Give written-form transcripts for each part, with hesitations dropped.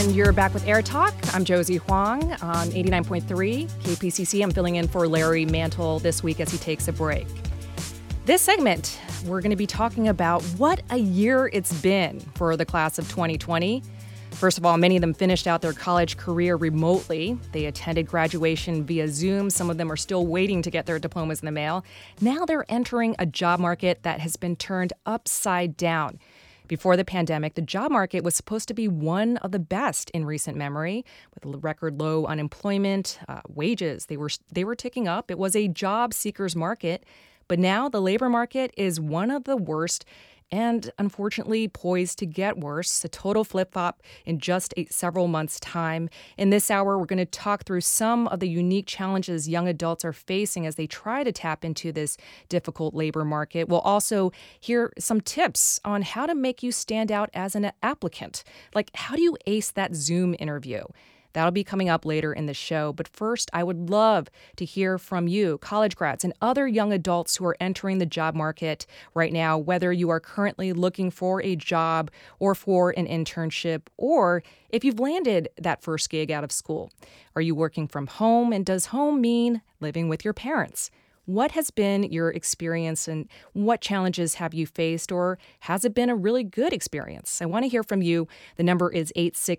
and you're back with Air Talk. I'm Josie Huang on 89.3 KPCC. I'm filling in for Larry Mantle this week as he takes a break. This segment, we're going to be talking about what a year it's been for the class of 2020. First of all, many of them finished out their college career remotely. They attended graduation via Zoom. Some of them are still waiting to get their diplomas in the mail. Now they're entering a job market that has been turned upside down. Before the pandemic, the job market was supposed to be one of the best in recent memory, with record low unemployment, wages. They were ticking up. It was a job seekers market. But now the labor market is one of the worst and unfortunately poised to get worse. A total flip-flop in just several months' time. In this hour, we're going to talk through some of the unique challenges young adults are facing as they try to tap into this difficult labor market. We'll also hear some tips on how to make you stand out as an applicant. Like, how do you ace that Zoom interview? That'll be coming up later in the show. But first, I would love to hear from you, college grads and other young adults who are entering the job market right now, whether you are currently looking for a job or for an internship, or if you've landed that first gig out of school. Are you working from home? And does home mean living with your parents? What has been your experience and what challenges have you faced, or has it been a really good experience? I want to hear from you. The number is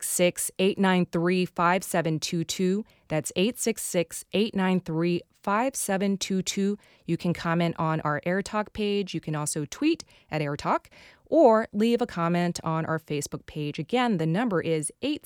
866-893-5722. That's 866-893-5722. You can comment on our Air Talk page. You can also tweet at Air Talk or leave a comment on our Facebook page. Again, the number is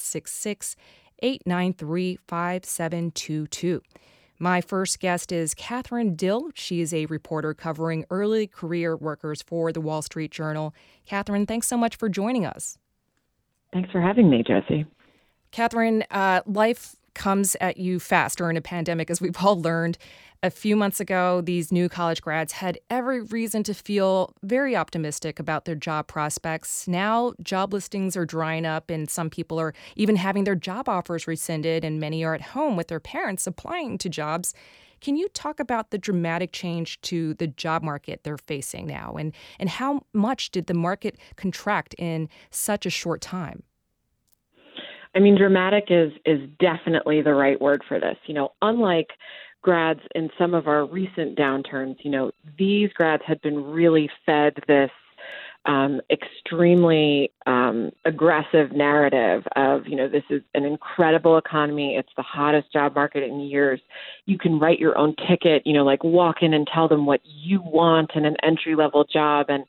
866-893-5722. My first guest is Catherine Dill. She is a reporter covering early career workers for the Wall Street Journal. Catherine, thanks so much for joining us. Thanks for having me, Josie. Catherine, life comes at you fast during a pandemic, as we've all learned. A few months ago, these new college grads had every reason to feel very optimistic about their job prospects. Now, job listings are drying up, and some people are even having their job offers rescinded, and many are at home with their parents applying to jobs. Can you talk about the dramatic change to the job market they're facing now, and how much did the market contract in such a short time? I mean, dramatic is definitely the right word for this. Unlike grads in some of our recent downturns, these grads had been really fed this extremely aggressive narrative of, this is an incredible economy. It's the hottest job market in years. You can write your own ticket, like walk in and tell them what you want in an entry-level job. And,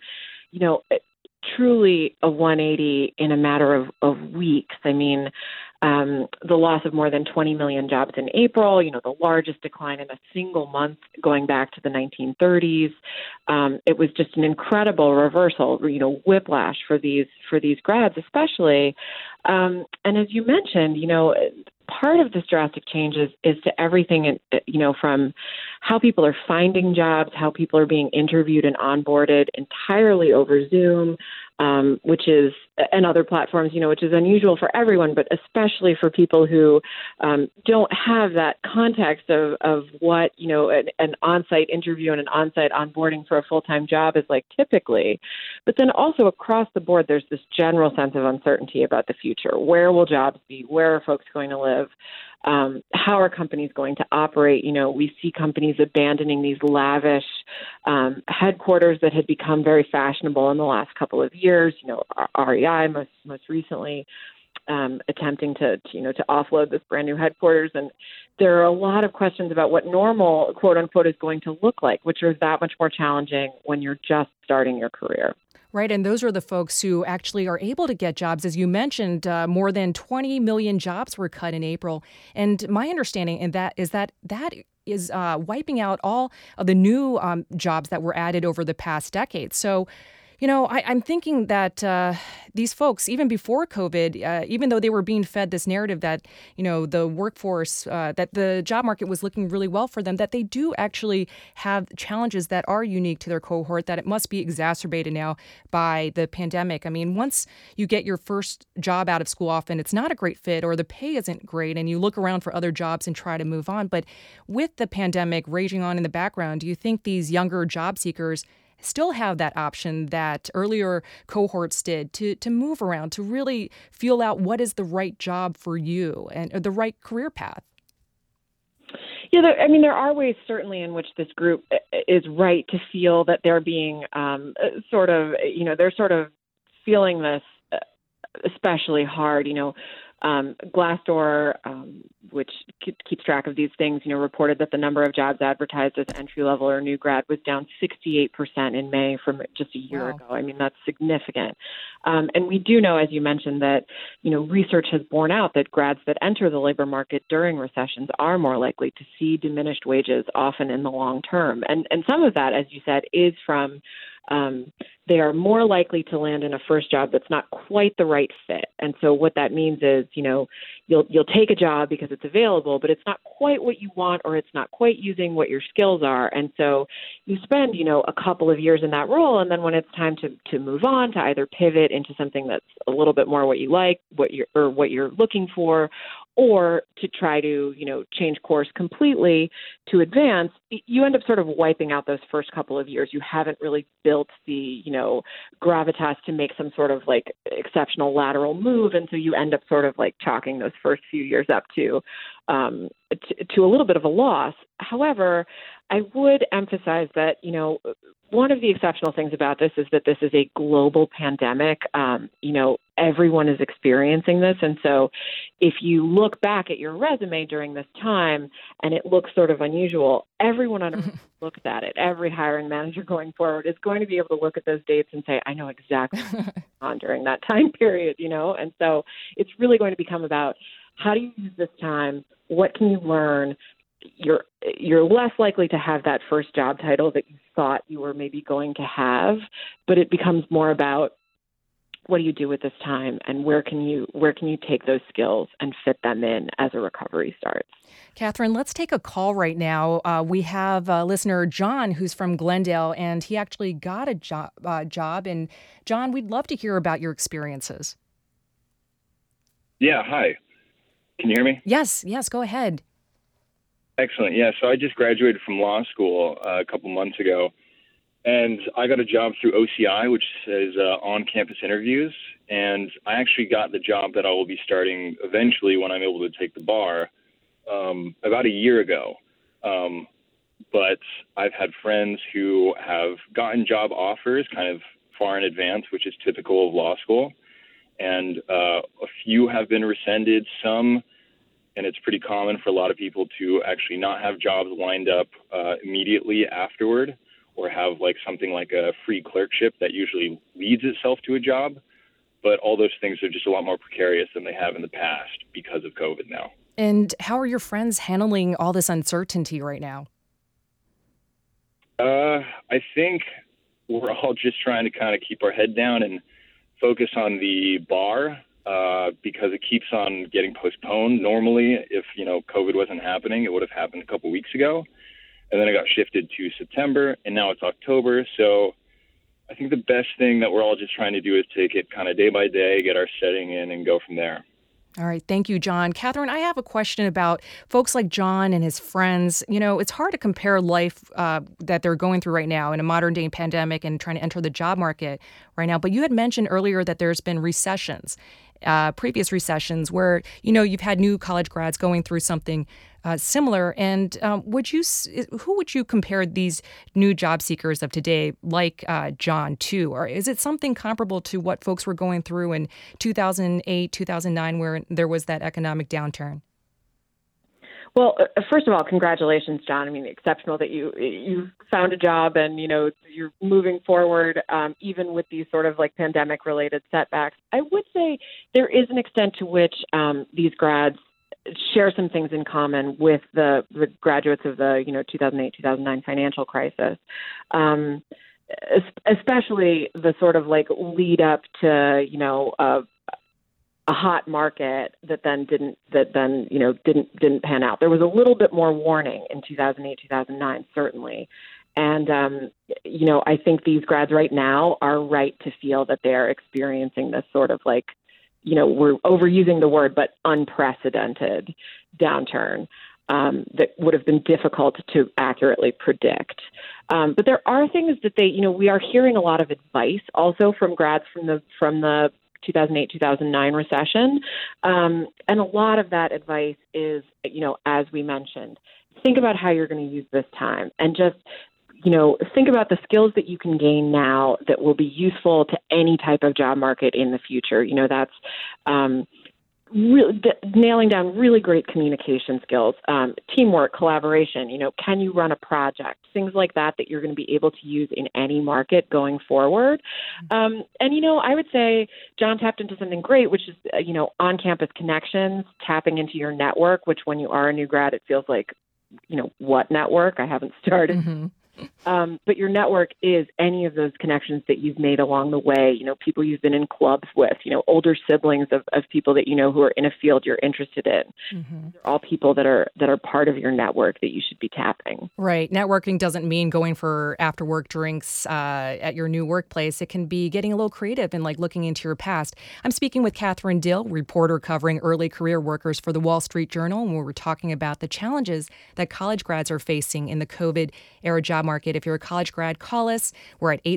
truly a 180 in a matter of weeks. I mean, the loss of more than 20 million jobs in April, the largest decline in a single month going back to the 1930s. It was just an incredible reversal, whiplash for these grads, especially. And as you mentioned, part of this drastic change is to everything, from how people are finding jobs, how people are being interviewed and onboarded entirely over Zoom, and other platforms, which is unusual for everyone, but especially for people who don't have that context of what, an on-site interview and an on-site onboarding for a full-time job is like typically. But then also across the board, there's this general sense of uncertainty about the future. Where will jobs be? Where are folks going to live? How are companies going to operate? We see companies abandoning these lavish headquarters that had become very fashionable in the last couple of years. REI most recently attempting to offload this brand new headquarters. And there are a lot of questions about what normal, quote unquote, is going to look like, which are that much more challenging when you're just starting your career. Right, and those are the folks who actually are able to get jobs. As you mentioned, more than 20 million jobs were cut in April. And my understanding is that is wiping out all of the new jobs that were added over the past decade. So, I'm thinking that these folks, even before COVID, even though they were being fed this narrative that, the workforce, that the job market was looking really well for them, that they do actually have challenges that are unique to their cohort, that it must be exacerbated now by the pandemic. I mean, once you get your first job out of school, often it's not a great fit or the pay isn't great and you look around for other jobs and try to move on. But with the pandemic raging on in the background, do you think these younger job seekers still have that option that earlier cohorts did to move around, to really feel out what is the right job for you and the right career path? Yeah, there are ways certainly in which this group is right to feel that they're being they're sort of feeling this especially hard. Glassdoor, which keeps track of these things, reported that the number of jobs advertised as entry level or new grad was down 68% in May from just a year ago. I mean, that's significant. And we do know, as you mentioned, that, research has borne out that grads that enter the labor market during recessions are more likely to see diminished wages, often in the long term. And some of that, as you said, is from they are more likely to land in a first job that's not quite the right fit. And so what that means is, you'll take a job because it's available, but it's not quite what you want, or it's not quite using what your skills are. And so you spend, a couple of years in that role. And then when it's time to move on, to either pivot into something that's a little bit more what you like, what you're looking for, or to try to, change course completely to advance, you end up sort of wiping out those first couple of years. You haven't really built the, gravitas to make some sort of like exceptional lateral move. And so you end up sort of like chalking those first few years up to a little bit of a loss. However, I would emphasize that, one of the exceptional things about this is that this is a global pandemic. Everyone is experiencing this. And so if you look back at your resume during this time and it looks sort of unusual, everyone on earth looks at it. Every hiring manager going forward is going to be able to look at those dates and say, I know exactly what's going on during that time period, And so it's really going to become about, how do you use this time? What can you learn? You're less likely to have that first job title that you thought you were maybe going to have, but it becomes more about, what do you do with this time, and where can you take those skills and fit them in as a recovery starts? Catherine, let's take a call right now. We have listener John, who's from Glendale, and he actually got a job. And John, we'd love to hear about your experiences. Yeah, hi. Can you hear me? Yes, go ahead. Excellent. Yeah, so I just graduated from law school a couple months ago, and I got a job through OCI, which is on-campus interviews, and I actually got the job that I will be starting eventually when I'm able to take the bar about a year ago. But I've had friends who have gotten job offers kind of far in advance, which is typical of law school, and a few have been rescinded, some. And it's pretty common for a lot of people to actually not have jobs lined up immediately afterward, or have like something like a free clerkship that usually leads itself to a job. But all those things are just a lot more precarious than they have in the past because of COVID now. And how are your friends handling all this uncertainty right now? I think we're all just trying to kind of keep our head down and focus on the bar. Because it keeps on getting postponed. Normally, if, COVID wasn't happening, it would have happened a couple weeks ago. And then it got shifted to September, and now it's October. So I think the best thing that we're all just trying to do is take it kind of day by day, get our setting in, and go from there. All right. Thank you, John. Catherine, I have a question about folks like John and his friends. It's hard to compare life that they're going through right now in a modern day pandemic and trying to enter the job market right now. But you had mentioned earlier that there's been recessions, previous recessions where, you've had new college grads going through something similar. And who would you compare these new job seekers of today, like John, to? Or is it something comparable to what folks were going through in 2008, 2009, where there was that economic downturn? Well, first of all, congratulations, John. I mean, exceptional that you found a job and, you're moving forward, even with these sort of like pandemic related setbacks. I would say there is an extent to which these grads share some things in common with the graduates of the, 2008, 2009 financial crisis, especially the sort of like lead up to, a hot market that then didn't pan out. There was a little bit more warning in 2008, 2009, certainly. And, I think these grads right now are right to feel that they're experiencing this sort of like, we're overusing the word, but unprecedented downturn. that would have been difficult to accurately predict. But there are things that we are hearing a lot of advice also from grads from the 2008-2009 recession. And a lot of that advice is, as we mentioned, think about how you're going to use this time and just, think about the skills that you can gain now that will be useful to any type of job market in the future. That's really nailing down really great communication skills, teamwork, collaboration. Can you run a project? Things like that you're going to be able to use in any market going forward. And I would say John tapped into something great, which is, on-campus connections, tapping into your network, which when you are a new grad, it feels like, what network? I haven't started. Mm-hmm. But your network is any of those connections that you've made along the way, people you've been in clubs with, older siblings of people that who are in a field you're interested in. Mm-hmm. They're all people that are part of your network that you should be tapping. Right. Networking doesn't mean going for after-work drinks at your new workplace. It can be getting a little creative and looking into your past. I'm speaking with Catherine Dill, reporter covering early career workers for the Wall Street Journal, and we're talking about the challenges that college grads are facing in the COVID-era job market. If you're a college grad, call us. We're at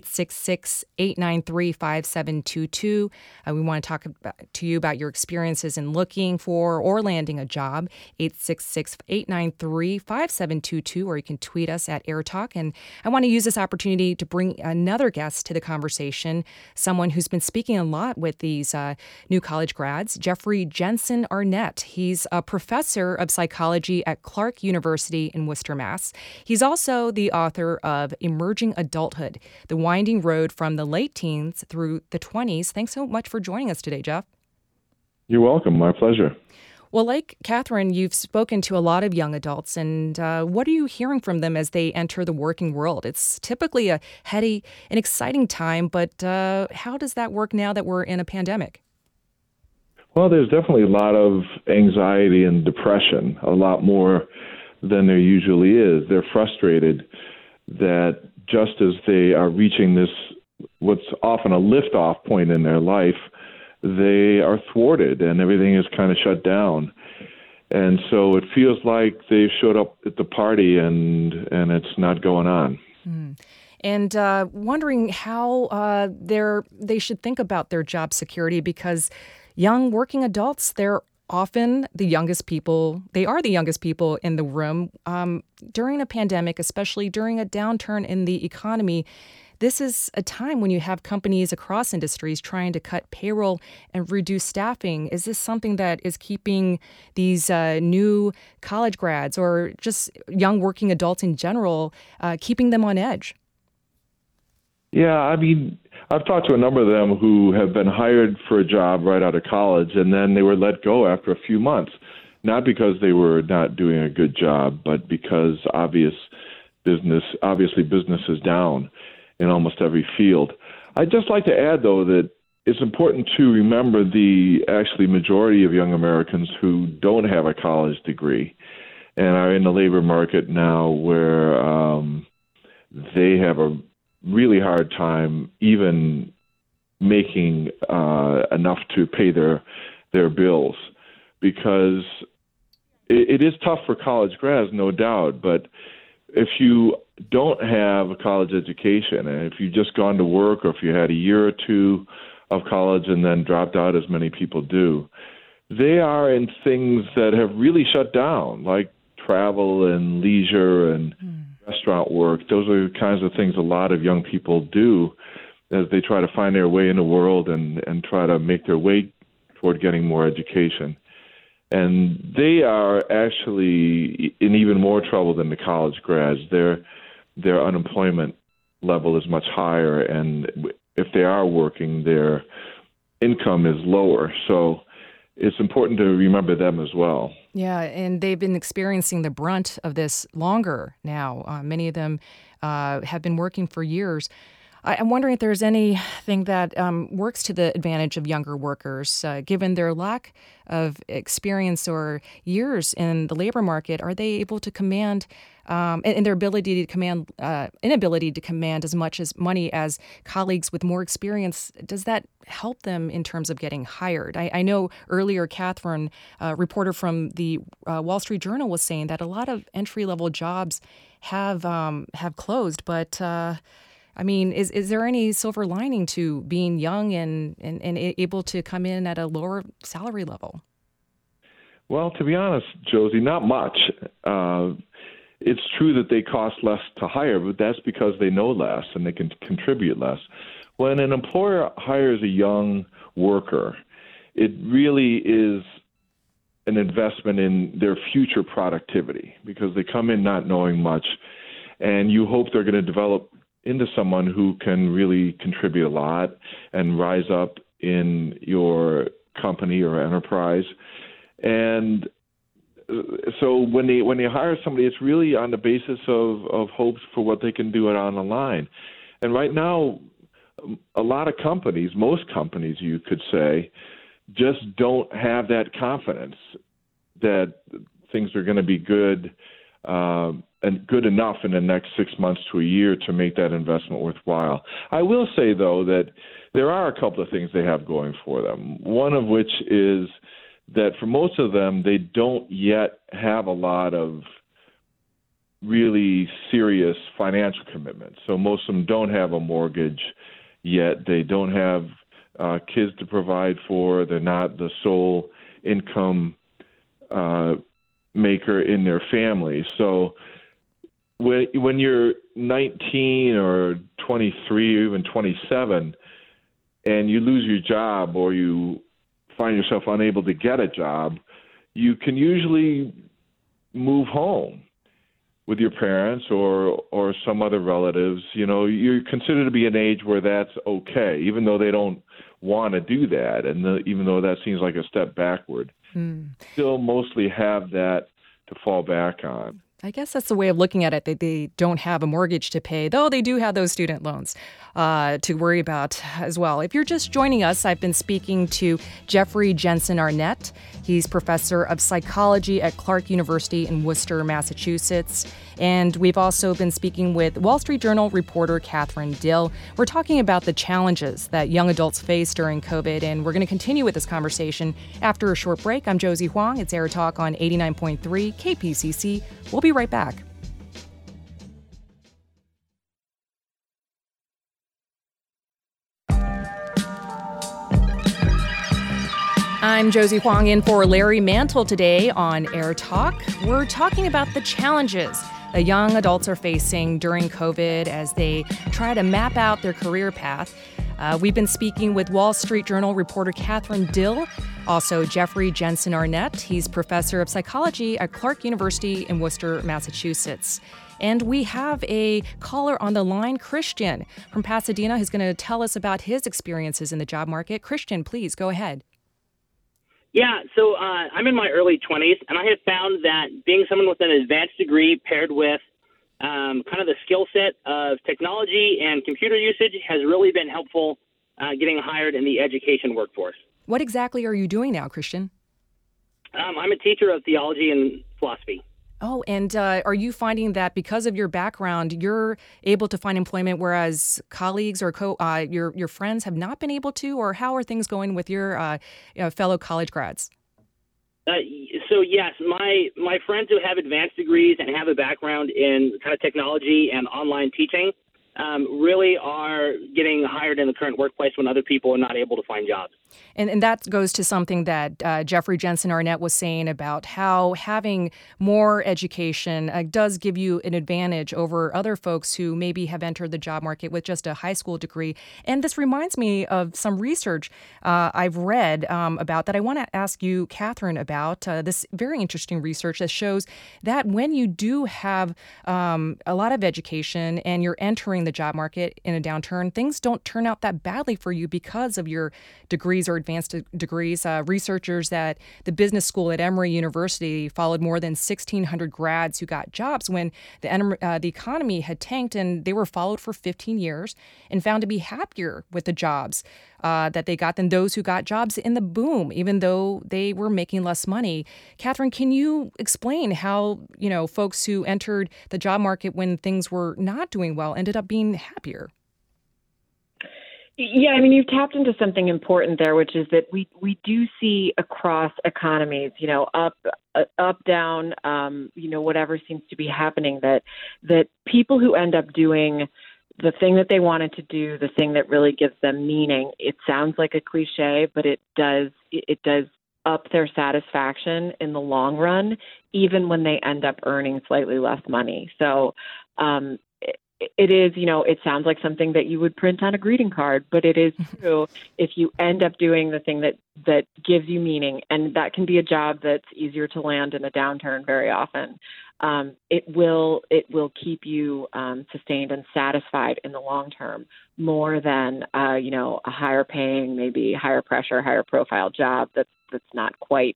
866-893-5722. We want to talk to you about your experiences in looking for or landing a job. 866-893-5722, or you can tweet us at AirTalk. And I want to use this opportunity to bring another guest to the conversation, someone who's been speaking a lot with these new college grads, Jeffrey Jensen Arnett. He's a professor of psychology at Clark University in Worcester, Mass. He's also the author of Emerging Adulthood, The Winding Road from the Late Teens Through the 20s. Thanks so much for joining us today, Jeff. You're welcome. My pleasure. Well, like Catherine, you've spoken to a lot of young adults, and what are you hearing from them as they enter the working world? It's typically a heady and exciting time, but how does that work now that we're in a pandemic? Well, there's definitely a lot of anxiety and depression, a lot more than there usually is. They're frustrated that just as they are reaching this, what's often a liftoff point in their life, they are thwarted and everything is kind of shut down. And so it feels like they showed up at the party and it's not going on. Mm. And wondering how they should think about their job security, because young working adults, they're often the youngest people. They are the youngest people in the room. During a pandemic, especially during a downturn in the economy, this is a time when you have companies across industries trying to cut payroll and reduce staffing. Is this something that is keeping these new college grads or just young working adults in general, keeping them on edge? Yeah, I mean, I've talked to a number of them who have been hired for a job right out of college, and then they were let go after a few months, not because they were not doing a good job, but because obviously business is down in almost every field. I'd just like to add, though, that it's important to remember the actually majority of young Americans who don't have a college degree and are in the labor market now where they have a really hard time even making enough to pay their bills, because it is tough for college grads, no doubt. But if you don't have a college education, and if you've just gone to work, or if you had a year or two of college and then dropped out, as many people do, they are in things that have really shut down, like travel and leisure and restaurant work. Those are the kinds of things a lot of young people do as they try to find their way in the world and try to make their way toward getting more education. And they are actually in even more trouble than the college grads. Their unemployment level is much higher, and if they are working, their income is lower. So it's important to remember them as well. Yeah, and they've been experiencing the brunt of this longer now. Many of them have been working for years. I'm wondering if there's anything that works to the advantage of younger workers, given their lack of experience or years in the labor market. Are they able to command, and their ability to command, inability to command as much as money as colleagues with more experience? Does that help them in terms of getting hired? I know earlier, Catherine, a reporter from the Wall Street Journal, was saying that a lot of entry-level jobs have closed, but I mean, is there any silver lining to being young and able to come in at a lower salary level? Well, to be honest, Josie, not much. It's true that they cost less to hire, but that's because they know less and they can contribute less. When an employer hires a young worker, it really is an investment in their future productivity because they come in not knowing much, and you hope they're going to develop into someone who can really contribute a lot and rise up in your company or enterprise. And so when they hire somebody, it's really on the basis of hopes for what they can do it on the line. And right now, a lot of companies, most companies, you could say, just don't have that confidence that things are going to be good and good enough in the next 6 months to a year to make that investment worthwhile. I will say, though, that there are a couple of things they have going for them, one of which is that for most of them, they don't yet have a lot of really serious financial commitments. So most of them don't have a mortgage yet. They don't have kids to provide for. They're not the sole income maker in their family. So when you're 19 or 23 or even 27 and you lose your job or you find yourself unable to get a job, you can usually move home with your parents or some other relatives. You know, you're considered to be an age where that's okay, even though they don't want to do that, and even though that seems like a step backward. Still mostly have that to fall back on. I guess that's the way of looking at it, that they don't have a mortgage to pay, though they do have those student loans to worry about as well. If you're just joining us, I've been speaking to Jeffrey Jensen Arnett. He's professor of psychology at Clark University in Worcester, Massachusetts. And we've also been speaking with Wall Street Journal reporter Catherine Dill. We're talking about the challenges that young adults face during COVID, and we're going to continue with this conversation after a short break. I'm Josie Huang. It's Air Talk on 89.3 KPCC. We'll be right back. I'm Josie Huang in for Larry Mantle today on Air Talk. We're talking about the challenges that young adults are facing during COVID as they try to map out their career path. We've been speaking with Wall Street Journal reporter Catherine Dill, also Jeffrey Jensen Arnett. He's professor of psychology at Clark University in Worcester, Massachusetts. And we have a caller on the line, Christian from Pasadena, who's going to tell us about his experiences in the job market. Christian, please go ahead. Yeah, so I'm in my early 20s, and I have found that being someone with an advanced degree paired with kind of the skill set of technology and computer usage has really been helpful getting hired in the education workforce. What exactly are you doing now, Christian? I'm a teacher of theology and philosophy. Oh, and are you finding that because of your background, you're able to find employment, whereas colleagues or your friends have not been able to? Or how are things going with your fellow college grads? So yes, my friends who have advanced degrees and have a background in kind of technology and online teaching really are getting hired in the current workplace when other people are not able to find jobs. And that goes to something that Jeffrey Jensen Arnett was saying about how having more education does give you an advantage over other folks who maybe have entered the job market with just a high school degree. And this reminds me of some research I've read about that I want to ask you, Catherine, about this very interesting research that shows that when you do have a lot of education and you're entering the the job market in a downturn, things don't turn out that badly for you because of your degrees or advanced degrees. Researchers at the business school at Emory University followed more than 1,600 grads who got jobs when the economy had tanked, and they were followed for 15 years and found to be happier with the jobs that they got than those who got jobs in the boom, even though they were making less money. Catherine, can you explain how, folks who entered the job market when things were not doing well ended up being happier? Yeah, I mean, you've tapped into something important there, which is that we do see across economies, up, down, whatever seems to be happening, that people who end up doing the thing that they wanted to do, the thing that really gives them meaning, it sounds like a cliche, but it does up their satisfaction in the long run, even when they end up earning slightly less money. So it is, it sounds like something that you would print on a greeting card, but it is true if you end up doing the thing that gives you meaning, and that can be a job that's easier to land in a downturn very often. It will keep you sustained and satisfied in the long term more than a higher paying, maybe higher pressure, higher profile job that's not quite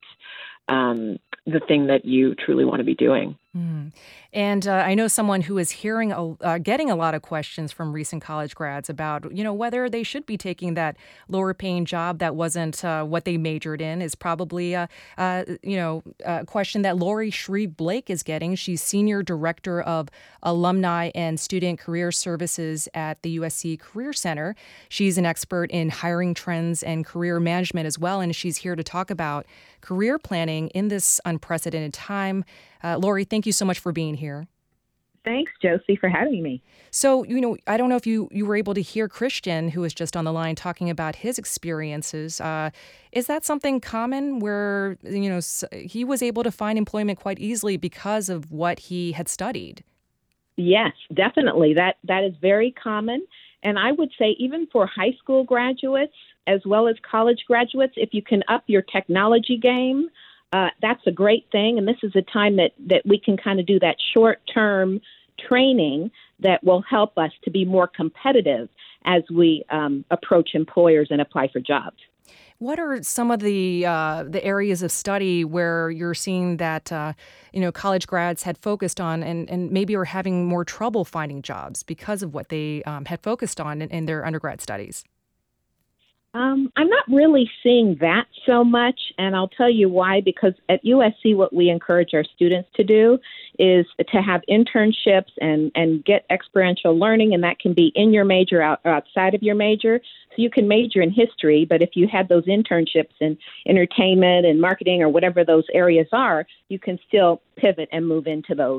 the thing that you truly want to be doing. Mm. And I know someone who is getting a lot of questions from recent college grads about, whether they should be taking that lower paying job that wasn't what they majored in is probably a question that Lori Shreve Blake is getting. She's Senior Director of Alumni and Student Career Services at the USC Career Center. She's an expert in hiring trends and career management as well, and she's here to talk about career planning in this unprecedented time. Lori, thank you so much for being here. Thanks, Josie, for having me. So, I don't know if you were able to hear Christian, who was just on the line, talking about his experiences. Is that something common where, he was able to find employment quite easily because of what he had studied? Yes, definitely. That is very common. And I would say even for high school graduates as well as college graduates, if you can up your technology game, that's a great thing. And this is a time that we can kind of do that short-term training that will help us to be more competitive as we approach employers and apply for jobs. What are some of the areas of study where you're seeing that, college grads had focused on and maybe are having more trouble finding jobs because of what they had focused on in their undergrad studies? I'm not really seeing that so much, and I'll tell you why. Because at USC, what we encourage our students to do is to have internships and get experiential learning, and that can be in your major or outside of your major. So you can major in history, but if you had those internships in entertainment and marketing or whatever those areas are, you can still pivot and move into those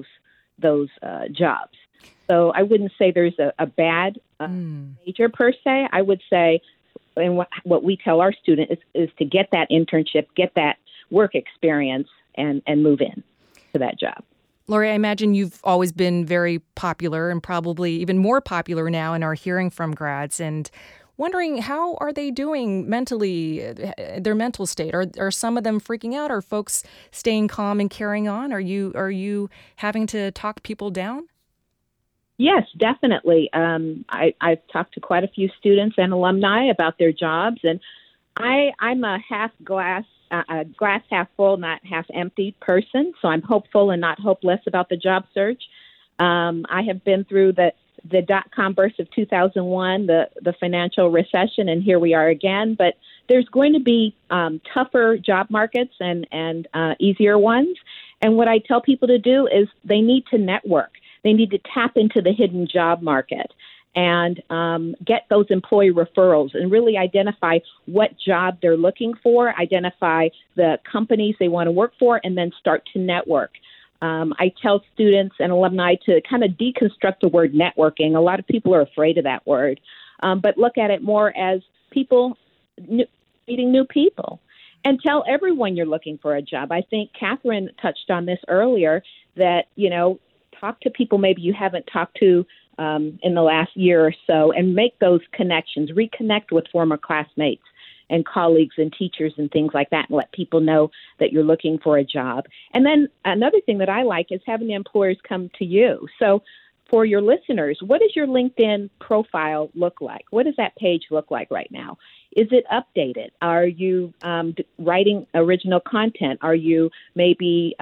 jobs. So I wouldn't say there's a bad major per se. I would say, and what we tell our students is to get that internship, get that work experience, and move in to that job. Lori, I imagine you've always been very popular and probably even more popular now and are hearing from grads and wondering how are they doing mentally, their mental state? Are some of them freaking out? Are folks staying calm and carrying on? Are you having to talk people down? Yes, definitely. I've talked to quite a few students and alumni about their jobs, and I'm a glass half full, not half empty person. So I'm hopeful and not hopeless about the job search. I have been through the dot-com burst of 2001, the financial recession, and here we are again. But there's going to be tougher job markets and easier ones. And what I tell people to do is they need to network. They need to tap into the hidden job market and get those employee referrals and really identify what job they're looking for, identify the companies they want to work for, and then start to network. I tell students and alumni to kind of deconstruct the word networking. A lot of people are afraid of that word, but look at it more as people meeting new people. And tell everyone you're looking for a job. I think Catherine touched on this earlier, that, talk to people maybe you haven't talked to in the last year or so, and make those connections, reconnect with former classmates and colleagues and teachers and things like that, and let people know that you're looking for a job. And then another thing that I like is having the employers come to you. So for your listeners, what does your LinkedIn profile look like? What does that page look like right now? Is it updated? Are you writing original content? Are you maybe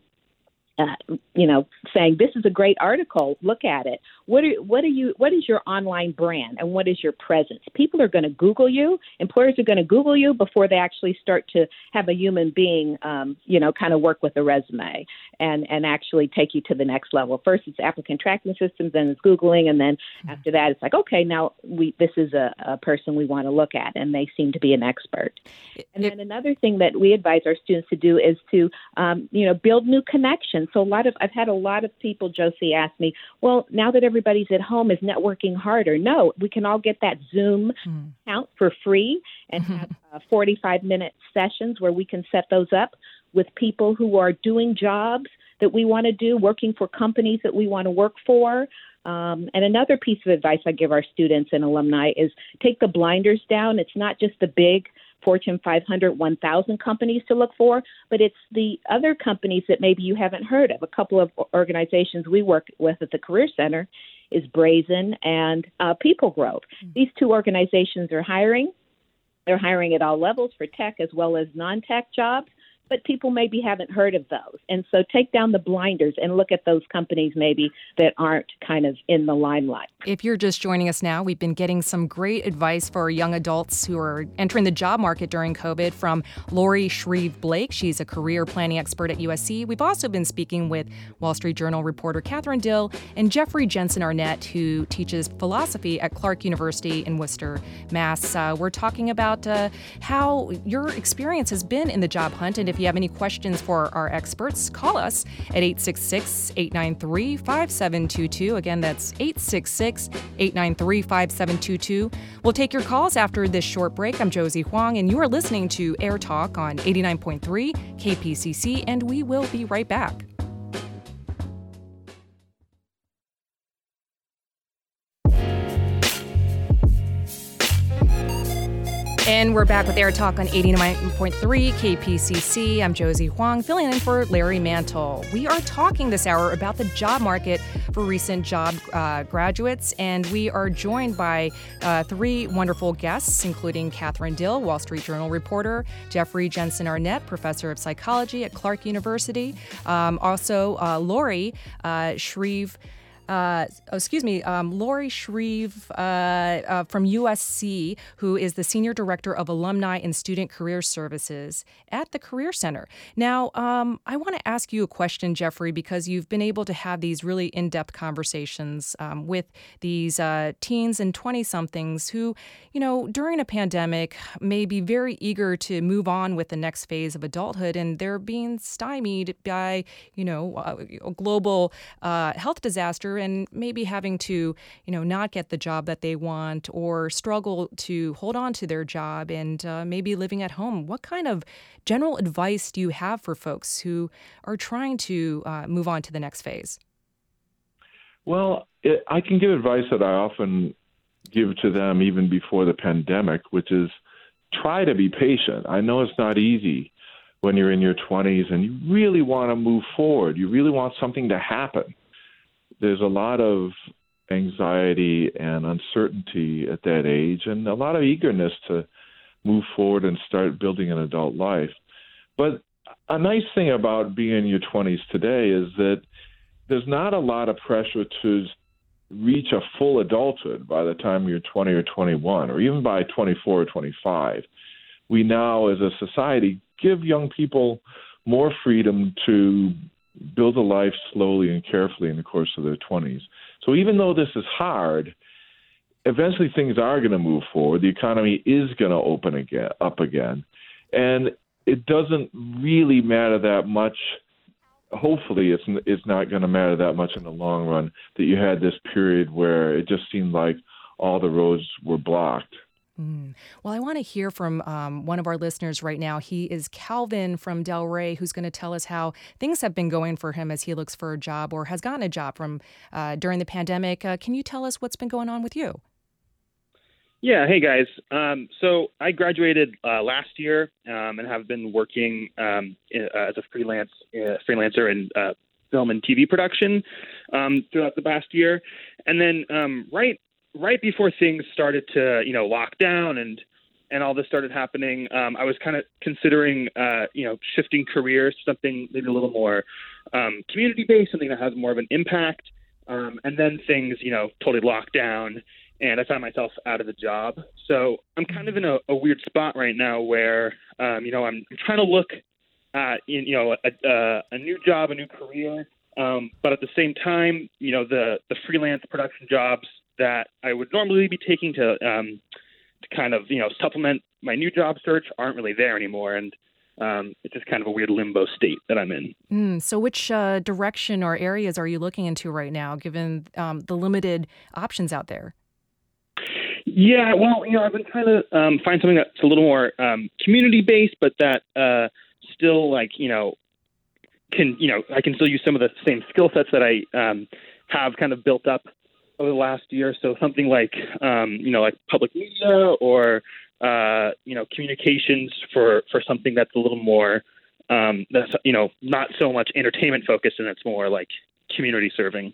saying this is a great article? Look at it. What is your online brand and what is your presence? People are going to Google you. Employers are going to Google you before they actually start to have a human being, kind of work with a resume and actually take you to the next level. First, it's applicant tracking systems, then it's Googling, and then after that, it's like, okay, now this is a person we want to look at, and they seem to be an expert. And then another thing that we advise our students to do is to, build new connections. So I've had a lot of people, Josie, ask me, well, now that everybody's at home, is networking harder? No, we can all get that Zoom account for free and have 45-minute sessions where we can set those up with people who are doing jobs that we want to do, working for companies that we want to work for. And another piece of advice I give our students and alumni is take the blinders down. It's not just the big Fortune 500, 1,000 companies to look for, but it's the other companies that maybe you haven't heard of. A couple of organizations we work with at the Career Center is Brazen and People Grove. These two organizations are hiring. They're hiring at all levels for tech as well as non-tech jobs, but people maybe haven't heard of those. And so take down the blinders and look at those companies maybe that aren't kind of in the limelight. If you're just joining us now, we've been getting some great advice for young adults who are entering the job market during COVID from Lori Shreve-Blake. She's a career planning expert at USC. We've also been speaking with Wall Street Journal reporter Catherine Dill and Jeffrey Jensen Arnett, who teaches philosophy at Clark University in Worcester, Mass. We're talking about how your experience has been in the job hunt. And if you have any questions for our experts, call us at 866-893-5722. Again, that's 866-893-5722. We'll take your calls after this short break. I'm Josie Huang, and you are listening to Air Talk on 89.3 KPCC, and we will be right back. And we're back with Air Talk on 89.3 KPCC. I'm Josie Huang, filling in for Larry Mantle. We are talking this hour about the job market for recent job graduates, and we are joined by three wonderful guests, including Catherine Dill, Wall Street Journal reporter, Jeffrey Jensen Arnett, professor of psychology at Clark University, also Lori Shreve. Lori Shreve from USC, who is the Senior Director of Alumni and Student Career Services at the Career Center. Now, I want to ask you a question, Jeffrey, because you've been able to have these really in-depth conversations with these teens and 20-somethings who, during a pandemic may be very eager to move on with the next phase of adulthood, and they're being stymied by, a global health disaster and maybe having to, not get the job that they want or struggle to hold on to their job and maybe living at home. What kind of general advice do you have for folks who are trying to move on to the next phase? Well, I can give advice that I often give to them even before the pandemic, which is try to be patient. I know it's not easy when you're in your 20s and you really want to move forward. You really want something to happen. There's a lot of anxiety and uncertainty at that age and a lot of eagerness to move forward and start building an adult life. But a nice thing about being in your 20s today is that there's not a lot of pressure to reach a full adulthood by the time you're 20 or 21, or even by 24 or 25. We now, as a society, give young people more freedom to build a life slowly and carefully in the course of their 20s. So even though this is hard, eventually things are going to move forward. The economy is going to open up again. And it doesn't really matter that much. Hopefully it's not going to matter that much in the long run that you had this period where it just seemed like all the roads were blocked. Well, I want to hear from one of our listeners right now. He is Calvin from Delray, who's going to tell us how things have been going for him as he looks for a job or has gotten a job from during the pandemic. Can you tell us what's been going on with you? Yeah. Hey, guys. So I graduated last year and have been working as a freelancer in film and TV production throughout the past year. And then right before things started to, lock down and all this started happening, I was kind of considering, shifting careers to something maybe a little more community-based, something that has more of an impact. And then things, totally locked down, and I found myself out of a job. So I'm kind of in a weird spot right now where, I'm trying to look at, a new job, a new career. But at the same time, the freelance production jobs that I would normally be taking to kind of, supplement my new job search aren't really there anymore. And it's just kind of a weird limbo state that I'm in. So which direction or areas are you looking into right now, given the limited options out there? Yeah, well, I've been trying to find something that's a little more community-based, but that still, I can still use some of the same skill sets that I have kind of built up over the last year. So something like public media or communications for something that's a little more that's not so much entertainment focused, and it's more like community serving.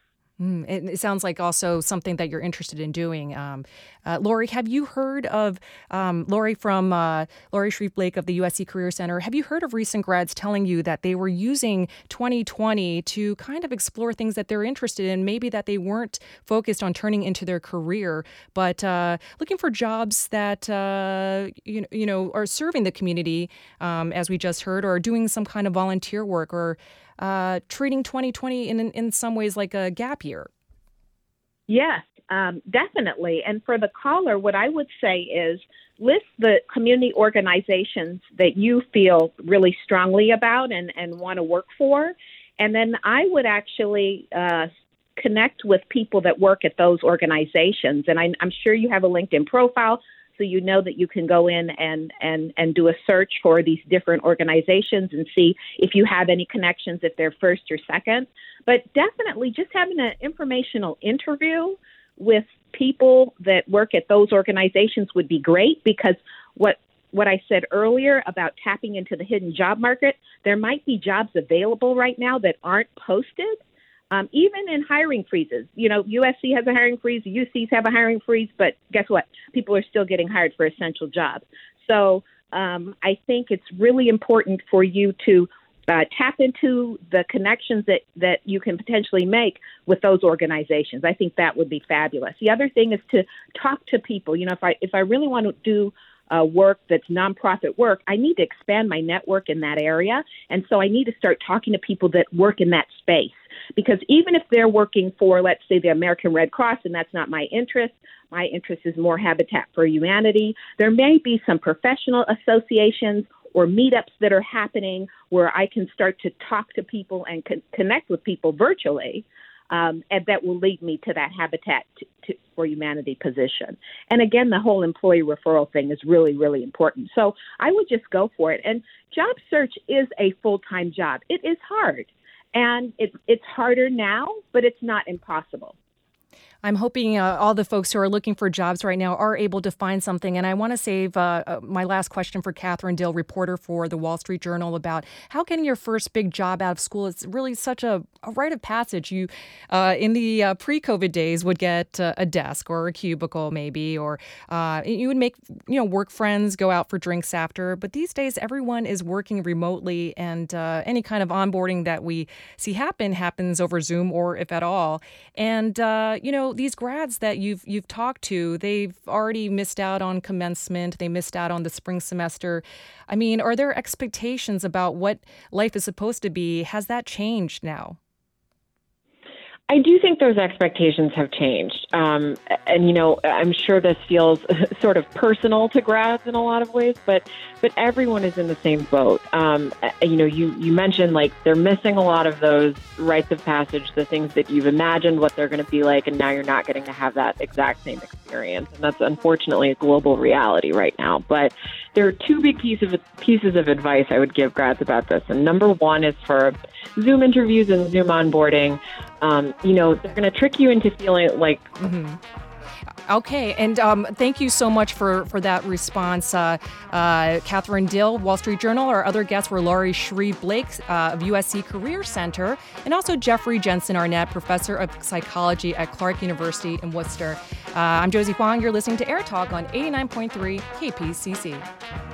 It sounds like also something that you're interested in doing. Lori, have you heard of Lori from Lori Shreve Blake of the USC Career Center? Have you heard of recent grads telling you that they were using 2020 to kind of explore things that they're interested in, maybe that they weren't focused on turning into their career, but looking for jobs that are serving the community, as we just heard, or doing some kind of volunteer work, or treating 2020 in some ways like a gap year? Yes, definitely. And for the caller, what I would say is list the community organizations that you feel really strongly about and want to work for. And then I would actually connect with people that work at those organizations. And I'm sure you have a LinkedIn profile, so you know that you can go in and do a search for these different organizations and see if you have any connections, if they're first or second. But definitely just having an informational interview with people that work at those organizations would be great, because what I said earlier about tapping into the hidden job market, there might be jobs available right now that aren't posted. Even in hiring freezes, USC has a hiring freeze, UCs have a hiring freeze, but guess what? People are still getting hired for essential jobs. So I think it's really important for you to tap into the connections that you can potentially make with those organizations. I think that would be fabulous. The other thing is to talk to people. If I really want to do work that's nonprofit work, I need to expand my network in that area. And so I need to start talking to people that work in that space. Because even if they're working for, let's say, the American Red Cross, and that's not my interest is more Habitat for Humanity, there may be some professional associations or meetups that are happening where I can start to talk to people and connect with people virtually, and that will lead me to that Habitat for Humanity position. And again, the whole employee referral thing is really, really important. So I would just go for it. And job search is a full-time job. It is hard. And it's harder now, but it's not impossible. I'm hoping all the folks who are looking for jobs right now are able to find something. And I want to save my last question for Catherine Dill, reporter for the Wall Street Journal, about how getting your first big job out of school is really such a rite of passage. You, in the pre-COVID days, would get a desk or a cubicle maybe, or you would make work friends, go out for drinks after. But these days, everyone is working remotely, and any kind of onboarding that we see happens over Zoom, or if at all. And these grads that you've talked to, they've already missed out on commencement. They missed out on the spring semester. I mean, are there expectations about what life is supposed to be? Has that changed now? I do think those expectations have changed. And, I'm sure this feels sort of personal to grads in a lot of ways, but everyone is in the same boat. You mentioned, like, they're missing a lot of those rites of passage, the things that you've imagined what they're going to be like, and now you're not getting to have that exact same experience. And that's unfortunately a global reality right now. But there are two big pieces of advice I would give grads about this. And number one is for Zoom interviews and Zoom onboarding. They're going to trick you into feeling like Okay, and thank you so much for that response. Catherine Dill, Wall Street Journal. Our other guests were Laurie Shreve-Blake of USC Career Center, and also Jeffrey Jensen Arnett, professor of psychology at Clark University in Worcester. I'm Josie Huang. You're listening to Air Talk on 89.3 KPCC.